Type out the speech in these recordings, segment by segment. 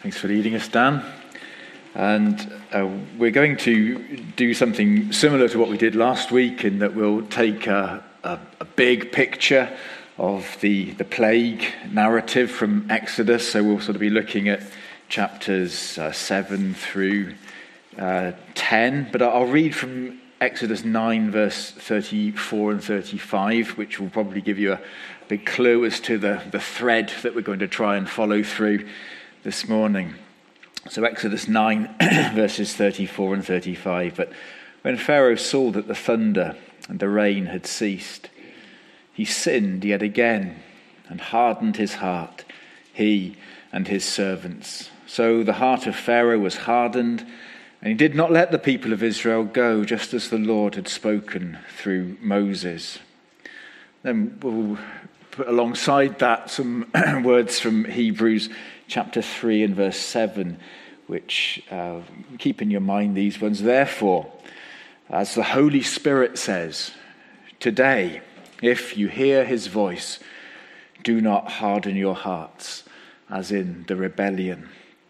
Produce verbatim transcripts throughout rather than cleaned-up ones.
Thanks for leading us, Dan. And uh, we're going to do something similar to what we did last week, in that we'll take a, a, a big picture of the, the plague narrative from Exodus. So we'll sort of be looking at chapters uh, seven through uh, ten. But I'll read from Exodus nine, verse thirty-four and thirty-five, which will probably give you a big clue as to the, the thread that we're going to try and follow through this morning. So Exodus nine, verses thirty-four and thirty-five. But when Pharaoh saw that the thunder and the rain had ceased, he sinned yet again and hardened his heart, he and his servants. So the heart of Pharaoh was hardened, and he did not let the people of Israel go, just as the Lord had spoken through Moses. Then we'll put alongside that some words from Hebrews chapter three and verse seven, which uh, keep in your mind these ones. Therefore, as the Holy Spirit says, today, if you hear his voice, do not harden your hearts, as in the rebellion.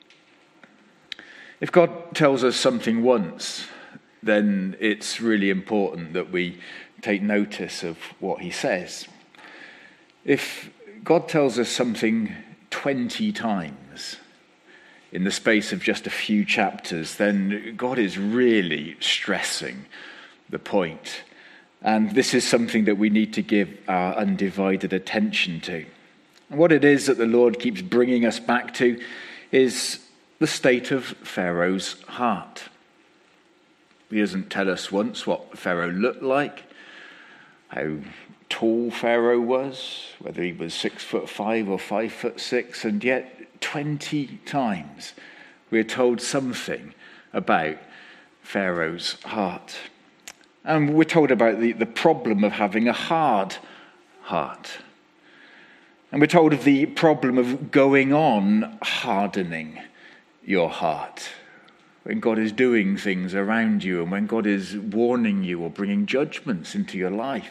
If God tells us something once, then it's really important that we take notice of what he says. If God tells us something twenty times in the space of just a few chapters, then God is really stressing the point. And this is something that we need to give our undivided attention to. And what it is that the Lord keeps bringing us back to is the state of Pharaoh's heart. He doesn't tell us once what Pharaoh looked like, how tall Pharaoh was, whether he was six foot five or five foot six, and yet twenty times we're told something about Pharaoh's heart. And we're told about the, the problem of having a hard heart. And we're told of the problem of going on hardening your heart when God is doing things around you and when God is warning you or bringing judgments into your life.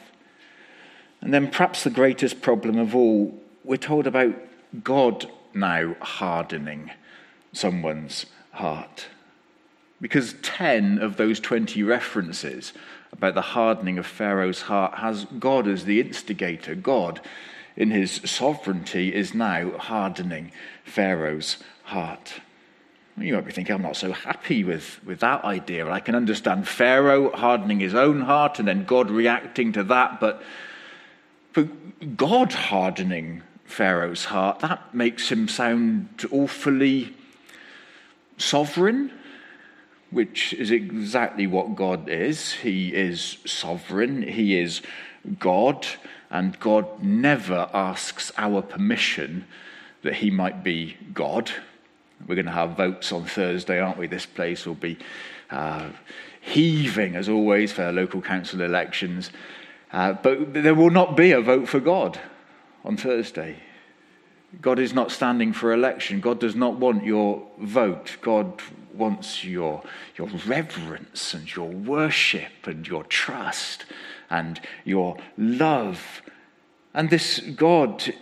And then perhaps the greatest problem of all, we're told about God now hardening someone's heart. Because ten of those twenty references about the hardening of Pharaoh's heart has God as the instigator. God, in his sovereignty, is now hardening Pharaoh's heart. You might be thinking, I'm not so happy with, with that idea. I can understand Pharaoh hardening his own heart and then God reacting to that, but for God hardening Pharaoh's heart, that makes him sound awfully sovereign, which is exactly what God is. He is sovereign, he is God, and God never asks our permission that he might be God. We're going to have votes on Thursday, aren't we? This place will be uh, heaving, as always, for local council elections. Uh, but there will not be a vote for God on Thursday. God is not standing for election. God does not want your vote. God wants your, your reverence and your worship and your trust and your love. And this God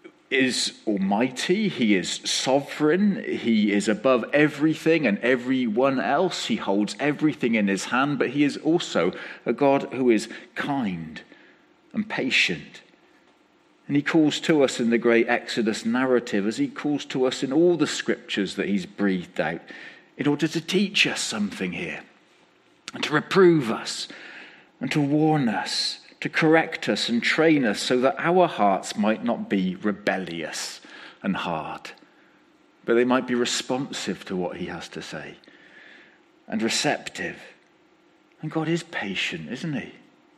is almighty, he is sovereign, he is above everything and everyone else, he holds everything in his hand, but he is also a God who is kind and patient. And he calls to us in the great Exodus narrative, as he calls to us in all the scriptures that he's breathed out, in order to teach us something here, and to reprove us, and to warn us, to correct us and train us so that our hearts might not be rebellious and hard, but they might be responsive to what he has to say and receptive. And God is patient, isn't he?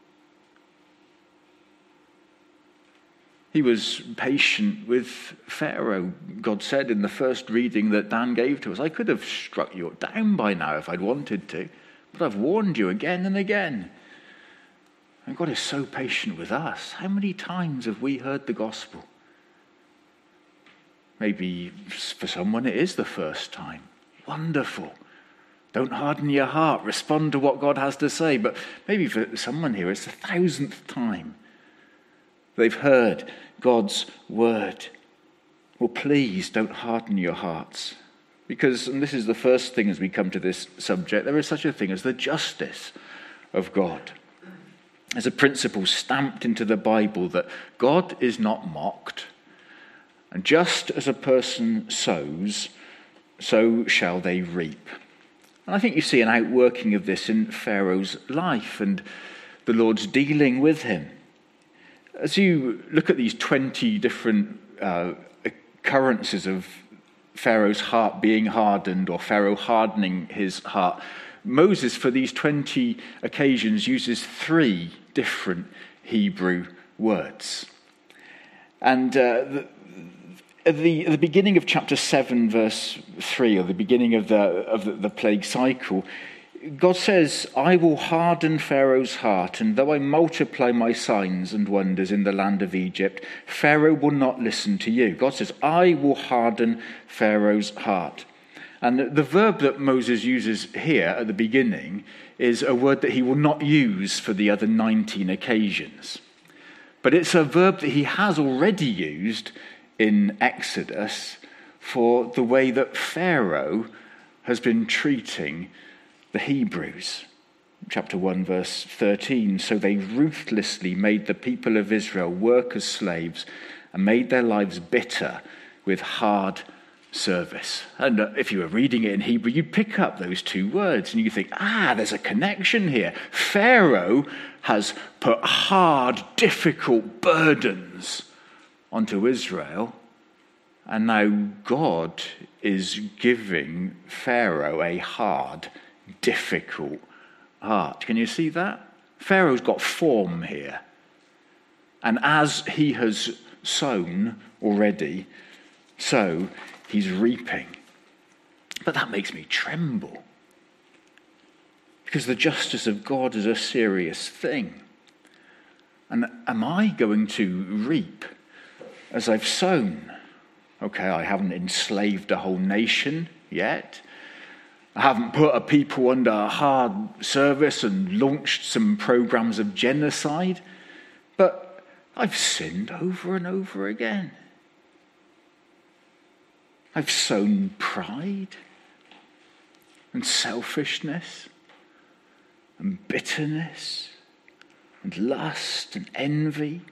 He was patient with Pharaoh. God said in the first reading that Dan gave to us, I could have struck you down by now if I'd wanted to, but I've warned you again and again. And God is so patient with us. How many times have we heard the gospel? Maybe for someone it is the first time. Wonderful. Don't harden your heart. Respond to what God has to say. But maybe for someone here it's the thousandth time they've heard God's word. Well, please don't harden your hearts. Because, and this is the first thing as we come to this subject, there is such a thing as the justice of God. There's a principle stamped into the Bible that God is not mocked, and just as a person sows, so shall they reap. And I think you see an outworking of this in Pharaoh's life and the Lord's dealing with him. As you look at these twenty different uh, occurrences of Pharaoh's heart being hardened or Pharaoh hardening his heart, Moses, for these twenty occasions, uses three different Hebrew words. And uh, the, at, the, at the beginning of chapter seven, verse three, or the beginning of the, of the, the plague cycle, God says, I will harden Pharaoh's heart, and though I multiply my signs and wonders in the land of Egypt, Pharaoh will not listen to you. God says, I will harden Pharaoh's heart. And the verb that Moses uses here at the beginning is a word that he will not use for the other nineteen occasions. But it's a verb that he has already used in Exodus for the way that Pharaoh has been treating the Hebrews. Chapter one, verse thirteen, so they ruthlessly made the people of Israel work as slaves and made their lives bitter with hard service. And if you were reading it in Hebrew, you'd pick up those two words and you think, ah, there's a connection here. Pharaoh has put hard, difficult burdens onto Israel, and now God is giving Pharaoh a hard, difficult heart. Can you see that? Pharaoh's got form here. And as he has sown already, so he's reaping. But that makes me tremble. Because the justice of God is a serious thing. And am I going to reap as I've sown? Okay, I haven't enslaved a whole nation yet. I haven't put a people under hard service and launched some programs of genocide. But I've sinned over and over again. I've sown pride and selfishness and bitterness and lust and envy.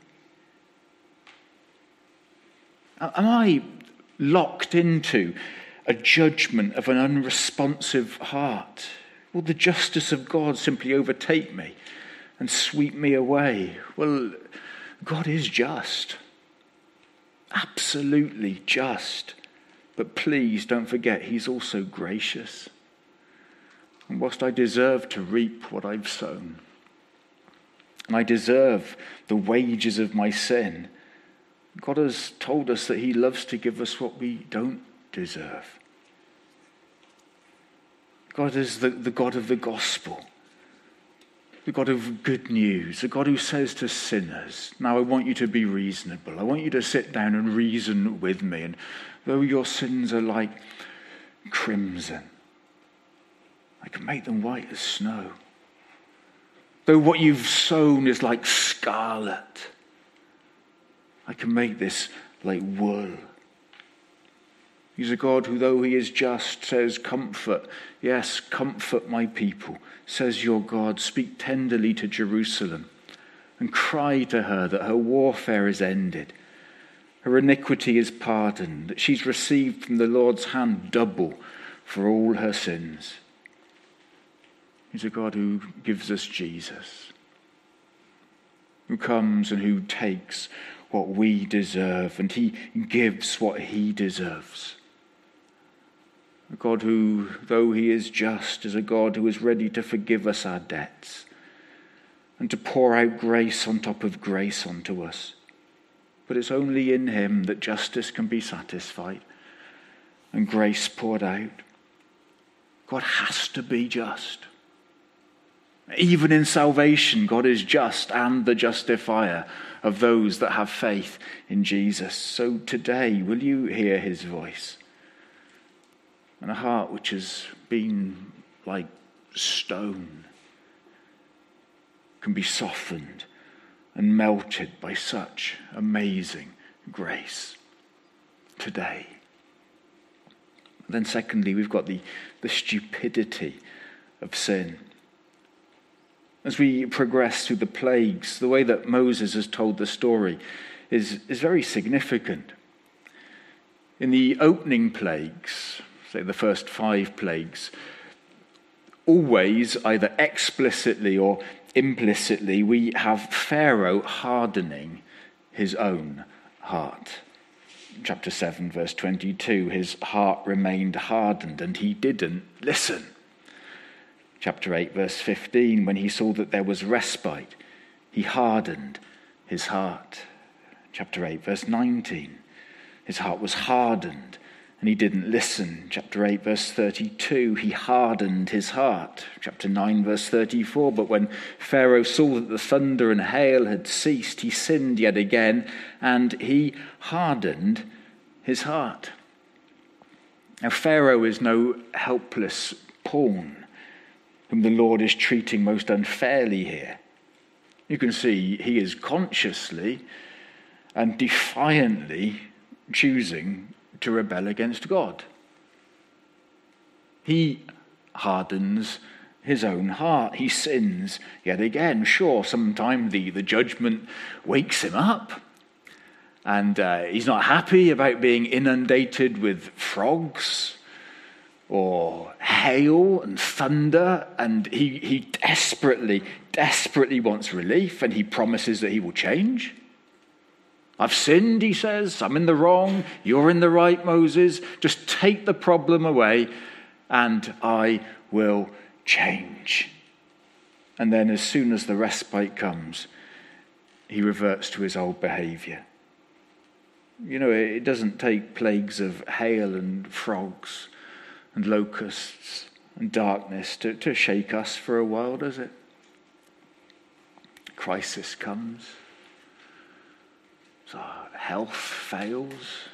Am I locked into a judgment of an unresponsive heart? Will the justice of God simply overtake me and sweep me away? Well, God is just. Absolutely just. But please don't forget, he's also gracious. And whilst I deserve to reap what I've sown, and I deserve the wages of my sin, God has told us that he loves to give us what we don't deserve. God is the, the God of the gospel, the God of good news, the God who says to sinners, now I want you to be reasonable. I want you to sit down and reason with me. And though your sins are like crimson, I can make them white as snow. Though what you've sown is like scarlet, I can make this like wool. He's a God who, though he is just, says, comfort. Yes, comfort my people, says your God. Speak tenderly to Jerusalem and cry to her that her warfare is ended. Her iniquity is pardoned, that she's received from the Lord's hand double for all her sins. He's a God who gives us Jesus, who comes and who takes what we deserve, and he gives what he deserves. A God who, though he is just, is a God who is ready to forgive us our debts and to pour out grace on top of grace onto us. But it's only in him that justice can be satisfied and grace poured out. God has to be just. Even in salvation, God is just and the justifier of those that have faith in Jesus. So today, will you hear his voice? And a heart which has been like stone can be softened and melted by such amazing grace today. And then secondly, we've got the, the stupidity of sin. As we progress through the plagues, the way that Moses has told the story is, is very significant. In the opening plagues, say the first five plagues, always, either explicitly or implicitly, we have Pharaoh hardening his own heart. Chapter seven, verse twenty-two, his heart remained hardened and he didn't listen. Chapter eight, verse fifteen, when he saw that there was respite, he hardened his heart. Chapter eight, verse nineteen, his heart was hardened and he didn't listen. Chapter eight, verse thirty-two, he hardened his heart. Chapter nine, verse thirty-four, but when Pharaoh saw that the thunder and hail had ceased, he sinned yet again and he hardened his heart. Now, Pharaoh is no helpless pawn whom the Lord is treating most unfairly here. You can see he is consciously and defiantly choosing to rebel against God. He hardens his own heart. He sins yet again. Sure, sometimes the, the judgment wakes him up, and uh, he's not happy about being inundated with frogs or hail and thunder, and he, he desperately, desperately wants relief, and he promises that he will change. I've sinned, he says. I'm in the wrong. You're in the right, Moses. Just take the problem away, and I will change. And then as soon as the respite comes, he reverts to his old behavior. You know, it doesn't take plagues of hail and frogs and locusts and darkness to, to shake us for a while, does it? Crisis comes. So health fails.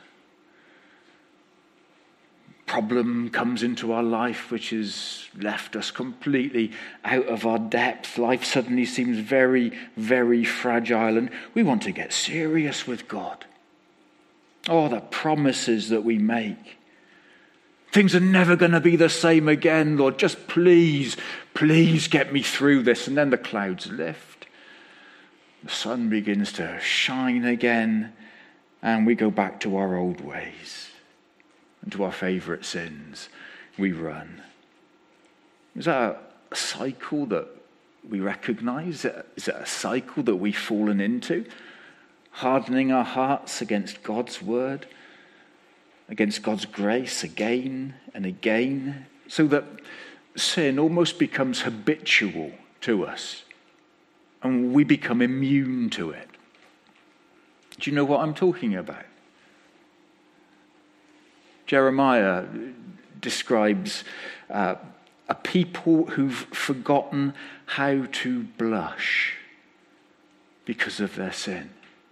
Problem comes into our life which has left us completely out of our depth. Life suddenly seems very, very fragile, and we want to get serious with God. Oh, the promises that we make. Things are never going to be the same again, Lord. Just please, please get me through this. And then the clouds lift. The sun begins to shine again. And we go back to our old ways and to our favourite sins. We run. Is that a cycle that we recognise? Is it a cycle that we've fallen into? Hardening our hearts against God's word, against God's grace again and again, so that sin almost becomes habitual to us and we become immune to it. Do you know what I'm talking about? Jeremiah describes uh, a people who've forgotten how to blush because of their sin.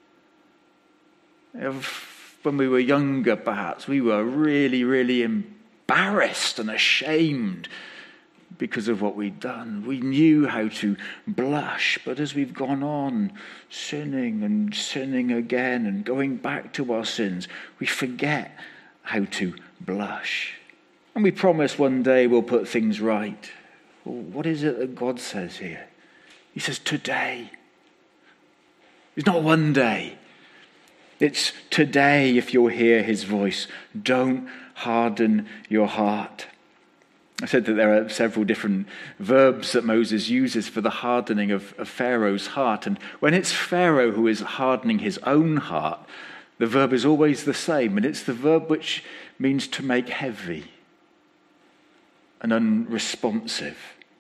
When we were younger, perhaps, we were really, really embarrassed and ashamed because of what we'd done. We knew how to blush, but as we've gone on sinning and sinning again and going back to our sins, we forget how to blush. And we promise one day we'll put things right. Well, what is it that God says here? He says today. It's not one day. It's today, if you'll hear his voice. Don't harden your heart. I said that there are several different verbs that Moses uses for the hardening of, of Pharaoh's heart. And when it's Pharaoh who is hardening his own heart, the verb is always the same. And it's the verb which means to make heavy and unresponsive.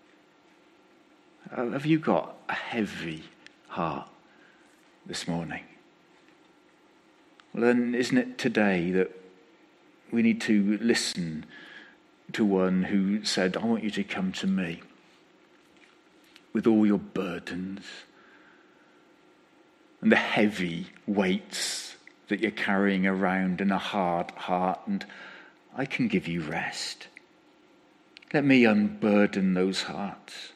Have you got a heavy heart this morning? Well, then, isn't it today that we need to listen to one who said, I want you to come to me with all your burdens and the heavy weights that you're carrying around in a hard heart, and I can give you rest. Let me unburden those hearts.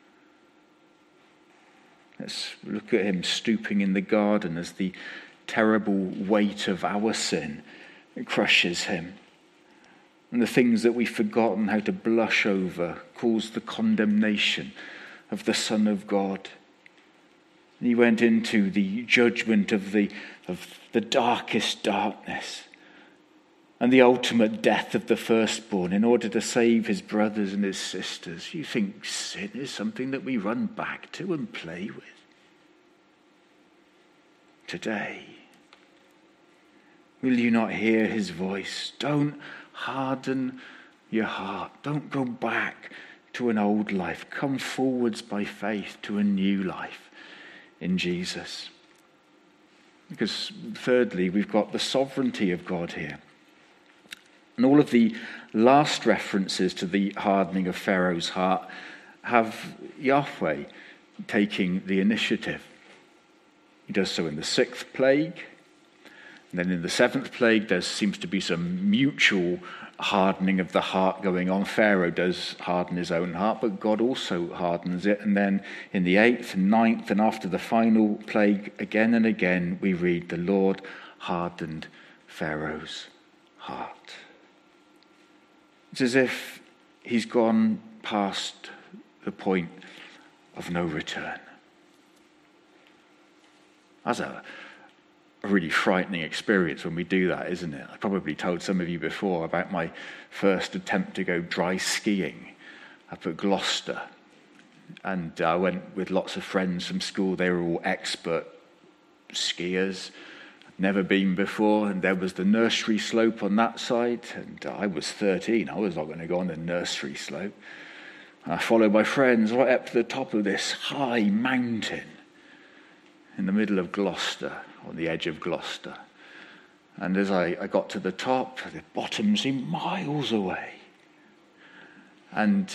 Let's look at him stooping in the garden as the terrible weight of our sin crushes him. And the things that we've forgotten how to blush over caused the condemnation of the Son of God. And he went into the judgment of the, of the darkest darkness and the ultimate death of the firstborn in order to save his brothers and his sisters. You think sin is something that we run back to and play with? Today, will you not hear his voice? Don't harden your heart. Don't go back to an old life. Come forwards by faith to a new life in Jesus. Because thirdly, we've got the sovereignty of God here. And all of the last references to the hardening of Pharaoh's heart have Yahweh taking the initiative. He does so in the sixth plague. And then in the seventh plague, there seems to be some mutual hardening of the heart going on. Pharaoh does harden his own heart, but God also hardens it. And then in the eighth and ninth, and after the final plague, again and again, we read, the Lord hardened Pharaoh's heart. It's as if he's gone past the point of no return. That's a, a really frightening experience when we do that, isn't it? I probably told some of you before about my first attempt to go dry skiing up at Gloucester. And I went with lots of friends from school. They were all expert skiers. Never been before, and there was the nursery slope on that side, and I was thirteen. I was not going to go on the nursery slope. And I followed my friends right up to the top of this high mountain in the middle of Gloucester, on the edge of Gloucester. And as I, I got to the top, the bottom seemed miles away. And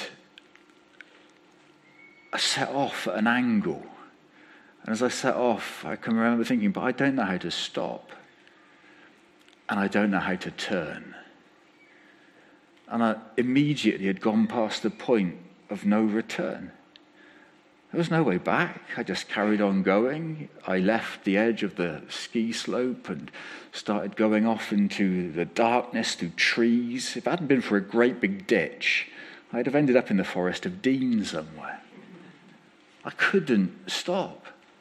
I set off at an angle. And as I set off, I can remember thinking, but I don't know how to stop. And I don't know how to turn. And I immediately had gone past the point of no return. There was no way back. I just carried on going. I left the edge of the ski slope and started going off into the darkness through trees. If it hadn't been for a great big ditch, I'd have ended up in the Forest of Dean somewhere. I couldn't stop.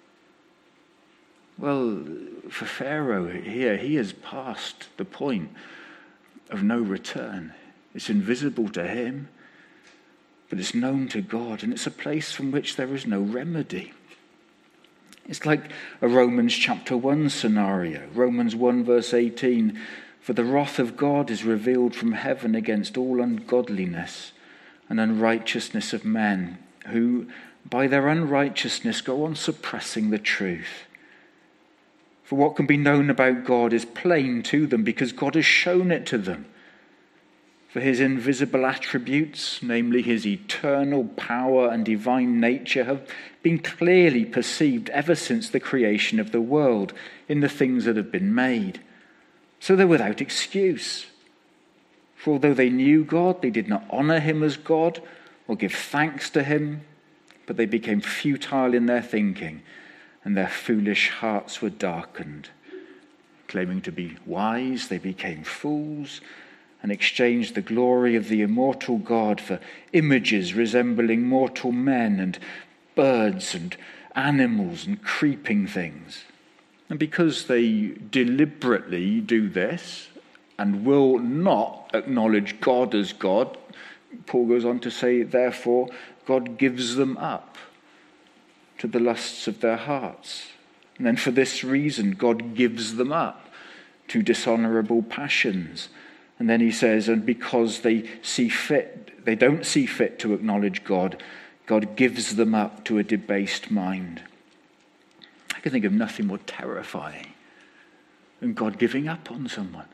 Well, for Pharaoh here, he has passed the point of no return. It's invisible to him, but it's known to God, and it's a place from which there is no remedy. It's like a Romans chapter one scenario. Romans one verse eighteen, for the wrath of God is revealed from heaven against all ungodliness and unrighteousness of men, who by their unrighteousness go on suppressing the truth. For what can be known about God is plain to them, because God has shown it to them. For his invisible attributes, namely his eternal power and divine nature, have been clearly perceived ever since the creation of the world in the things that have been made. So they're without excuse. For although they knew God, they did not honor him as God or give thanks to him, but they became futile in their thinking, and their foolish hearts were darkened. Claiming to be wise, they became fools and exchanged the glory of the immortal God for images resembling mortal men and birds and animals and creeping things. And because they deliberately do this and will not acknowledge God as God, Paul goes on to say, therefore, God gives them up to the lusts of their hearts. And then for this reason, God gives them up to dishonorable passions. And then he says, and because they see fit, they don't see fit to acknowledge God, God gives them up to a debased mind. I can think of nothing more terrifying than God giving up on someone.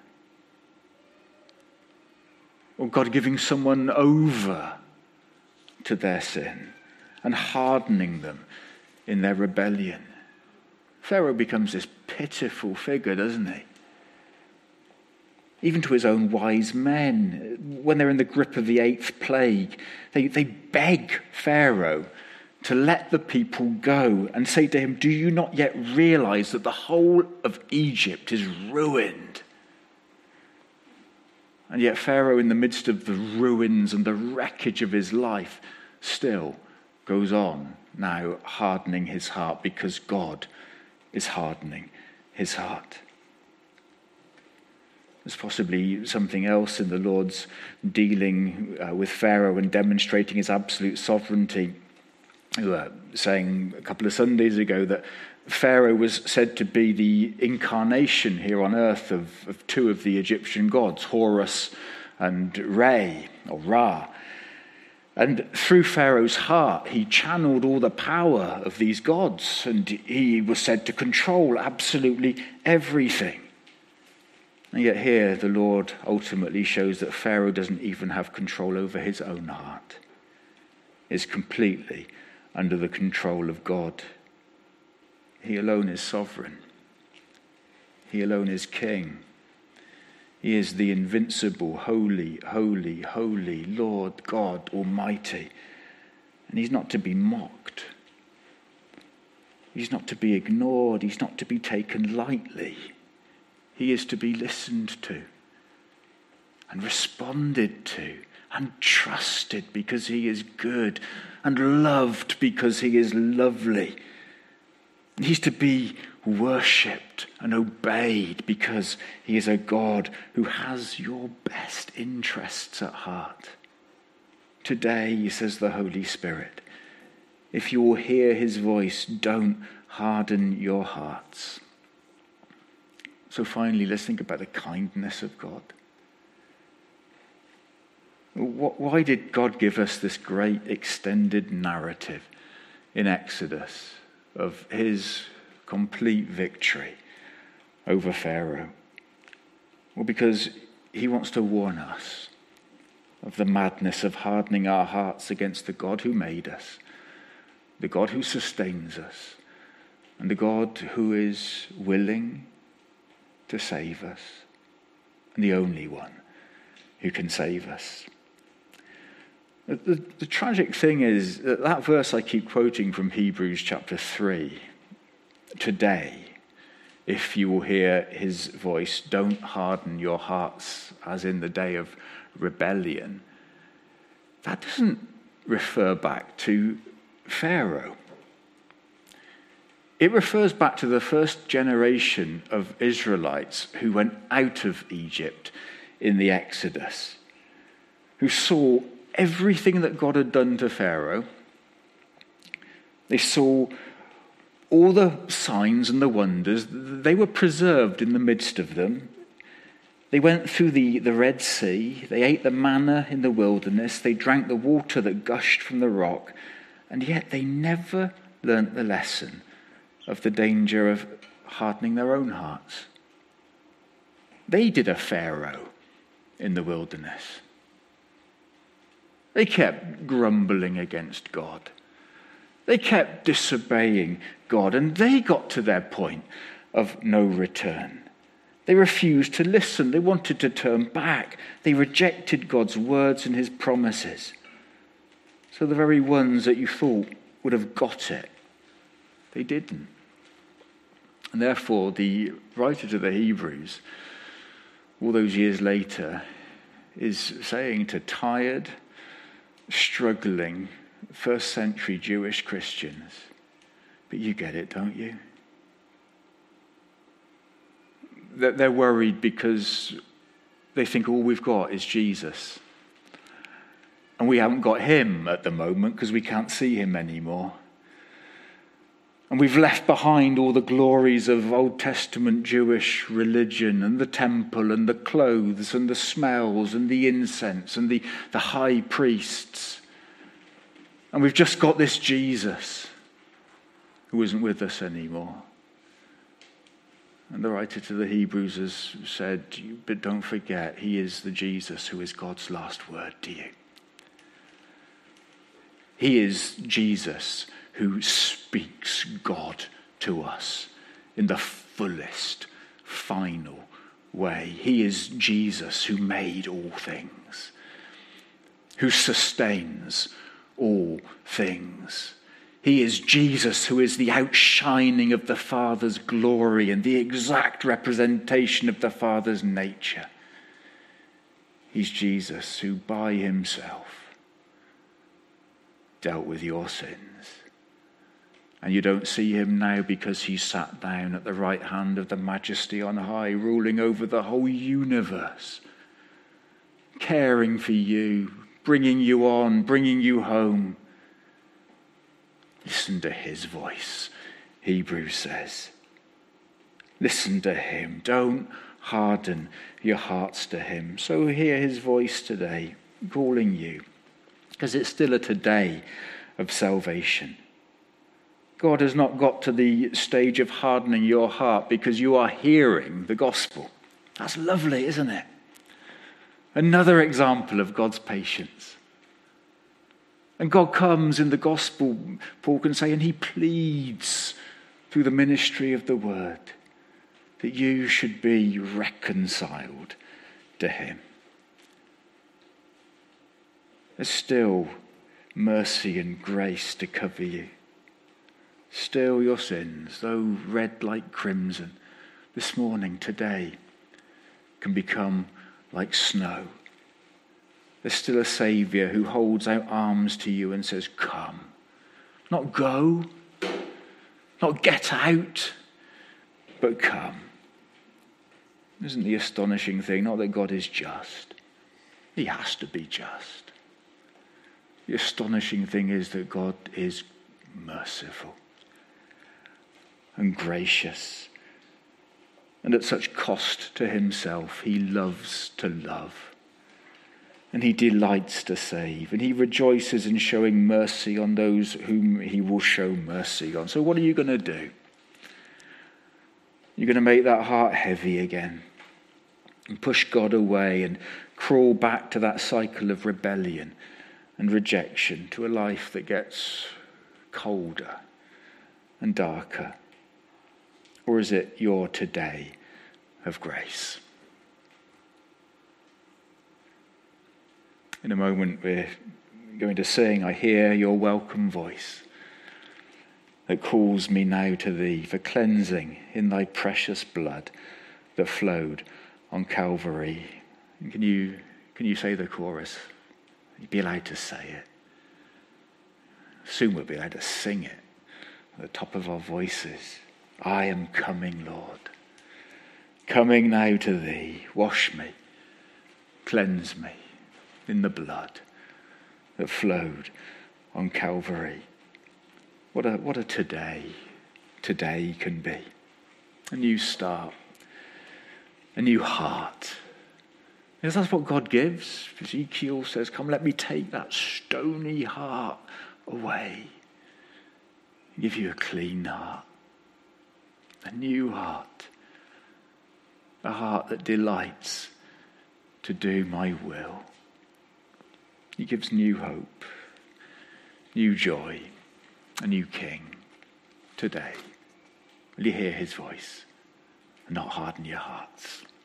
Or God giving someone over to their sin and hardening them in their rebellion. Pharaoh becomes this pitiful figure, doesn't he? Even to his own wise men, when they're in the grip of the eighth plague, they, they beg Pharaoh to let the people go and say to him, do you not yet realize that the whole of Egypt is ruined? And yet Pharaoh, in the midst of the ruins and the wreckage of his life, still goes on now hardening his heart because God is hardening his heart. There's possibly something else in the Lord's dealing uh, with Pharaoh and demonstrating his absolute sovereignty. We were saying a couple of Sundays ago that Pharaoh was said to be the incarnation here on earth of, of two of the Egyptian gods, Horus and Re, or Ra. And through Pharaoh's heart, he channeled all the power of these gods, and he was said to control absolutely everything. And yet here the Lord ultimately shows that Pharaoh doesn't even have control over his own heart. It's completely under the control of God. He alone is sovereign. He alone is king. He is the invincible, holy, holy, holy Lord God Almighty. And he's not to be mocked. He's not to be ignored. He's not to be taken lightly. He is to be listened to and responded to and trusted because he is good and loved because he is lovely. He's to be worshipped and obeyed because he is a God who has your best interests at heart. Today, says the Holy Spirit, if you will hear his voice, don't harden your hearts. So finally, let's think about the kindness of God. Why did God give us this great extended narrative in Exodus of his complete victory over Pharaoh? Well, because he wants to warn us of the madness of hardening our hearts against the God who made us, the God who sustains us, and the God who is willing to save us, and the only one who can save us. The, the, the tragic thing is that that verse I keep quoting from Hebrews chapter three, today, if you will hear his voice, don't harden your hearts as in the day of rebellion. That doesn't refer back to Pharaoh. It refers back to the first generation of Israelites who went out of Egypt in the Exodus, who saw everything that God had done to Pharaoh. They saw all the signs and the wonders. They were preserved in the midst of them. They went through the, the Red Sea. They ate the manna in the wilderness. They drank the water that gushed from the rock. And yet they never learnt the lesson of the danger of hardening their own hearts. They did a Pharaoh in the wilderness. They kept grumbling against God. They kept disobeying God, and they got to their point of no return. They refused to listen. They wanted to turn back. They rejected God's words and his promises. So the very ones that you thought would have got it, they didn't. And therefore, the writer to the Hebrews, all those years later, is saying to tired, struggling, first century Jewish Christians, but you get it, don't you? That they're worried because they think all we've got is Jesus. And we haven't got him at the moment because we can't see him anymore. And we've left behind all the glories of Old Testament Jewish religion and the temple and the clothes and the smells and the incense and the, the high priests. And we've just got this Jesus who isn't with us anymore. And the writer to the Hebrews has said, but don't forget, he is the Jesus who is God's last word to you. He is Jesus who speaks God to us in the fullest, final way. He is Jesus who made all things, who sustains all things. He is Jesus who is the outshining of the Father's glory and the exact representation of the Father's nature. He's Jesus who by himself dealt with your sins. And you don't see him now because he sat down at the right hand of the Majesty on high, ruling over the whole universe, caring for you, bringing you on, bringing you home. Listen to his voice, Hebrews says. Listen to him. Don't harden your hearts to him. So hear his voice today, calling you, because it's still a today of salvation. God has not got to the stage of hardening your heart because you are hearing the gospel. That's lovely, isn't it? Another example of God's patience. And God comes in the gospel, Paul can say, and he pleads through the ministry of the word that you should be reconciled to him. There's still mercy and grace to cover you. Still your sins, though red like crimson, this morning, today, can become like snow. There's still a Saviour who holds out arms to you and says, come. Not go, not get out, but come. Isn't the astonishing thing? Not that God is just. He has to be just. The astonishing thing is that God is merciful and gracious. And at such cost to himself, he loves to love. And he delights to save. And he rejoices in showing mercy on those whom he will show mercy on. So what are you going to do? You're going to make that heart heavy again and push God away and crawl back to that cycle of rebellion and rejection, to a life that gets colder and darker? Or is it your today of grace? In a moment we're going to sing, I hear your welcome voice that calls me now to thee for cleansing in thy precious blood that flowed on Calvary. And can you can you say the chorus? You'd be allowed to say it. Soon we'll be allowed to sing it at the top of our voices. I am coming, Lord. Coming now to thee. Wash me, cleanse me in the blood that flowed on Calvary. What a what a today, today can be. A new start, a new heart. Because that's what God gives. Ezekiel says, come, let me take that stony heart away. Give you a clean heart, a new heart, a heart that delights to do my will. He gives new hope, new joy, a new king today. Will you hear his voice and not harden your hearts?